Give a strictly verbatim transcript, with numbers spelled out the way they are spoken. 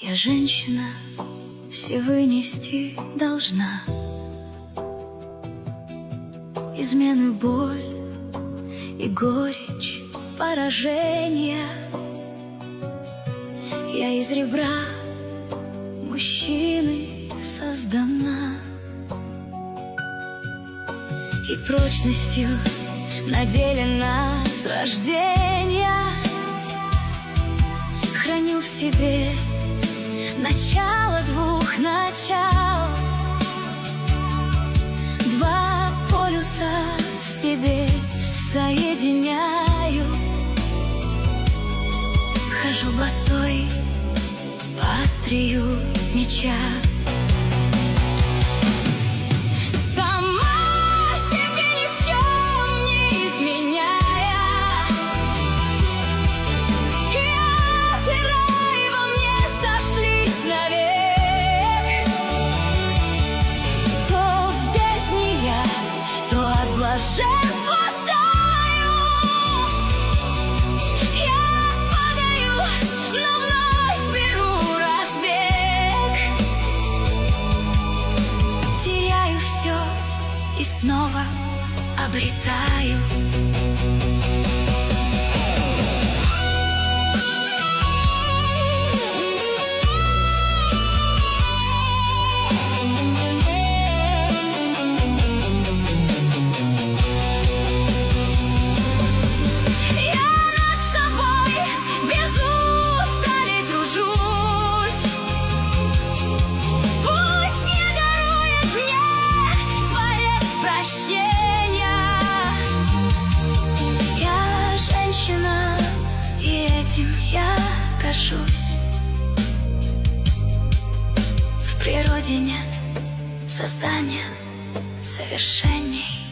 Я женщина, все вынести должна. Измены, боль и горечь поражения. Я из ребра мужчины создана, и прочностью наделена с рождения. Храню в себе начало двух начал, два полюса в себе соединяю. Хожу босой по острию меча. Блаженство таю, я падаю, но вновь беру разбег. Теряю все и снова обретаю. Я горжусь. В природе нет создания совершенней.